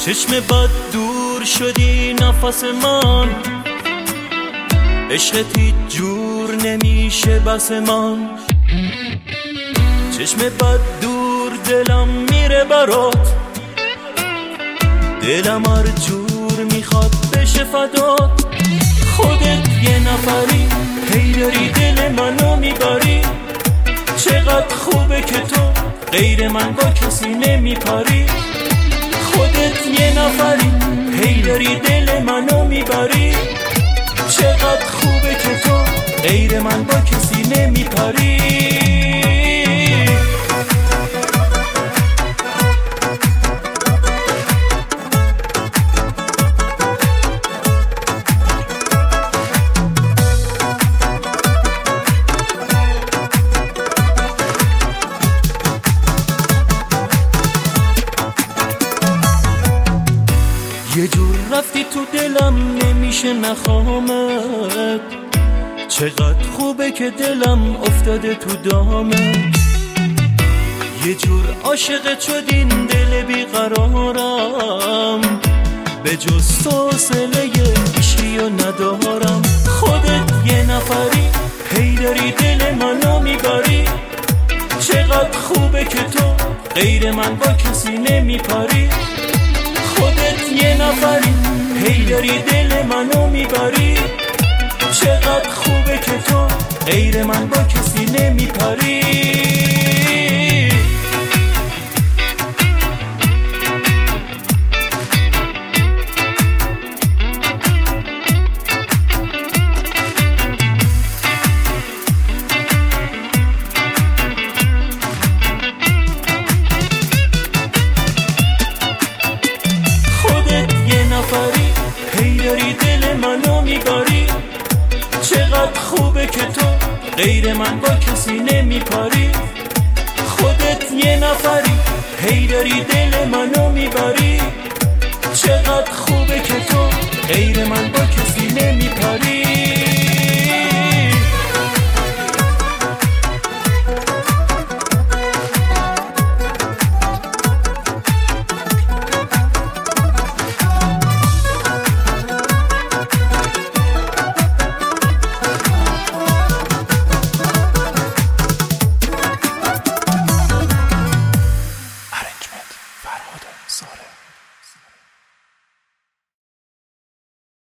چشم بد دور شدی نفس من، عشقت هیچ جور نمیشه بس من. چشم بد دور دلم میره برات، دلم هر جور میخواد بشه فدات. خودت یه نفری هی داری دل منو میبری، چقدر خوبه که تو غیر من با کسی نمیپاری. خودت یه نفری هی داری دل منو میبری، چقدر خوبه که تو غیر من با کسی نمیپاری. یه جور رفتی تو دلم نمیشه نخوامت، چقدر خوبه که دلم افتاده تو دامت. یه جور عاشقت شدین دل بیقرارم، به جز تو حوصله عشقی و ندارم. خودت یه نفری هی داری دل منو میبری، چقدر خوبه که تو غیر من با کسی نمیپاری. خودت یه نفری هی داری دل منو میبری، چقدر خوبه که تو غیر من با کسی نمیپاری. هی داری دل منو میبری، چقدر خوبه که تو غیر من با کسی نمیپاری. خودت یه نفری هی داری دل منو میبری، چقدر خوبه که تو غیر من با کسی نمیپاری. فرهاد ساره.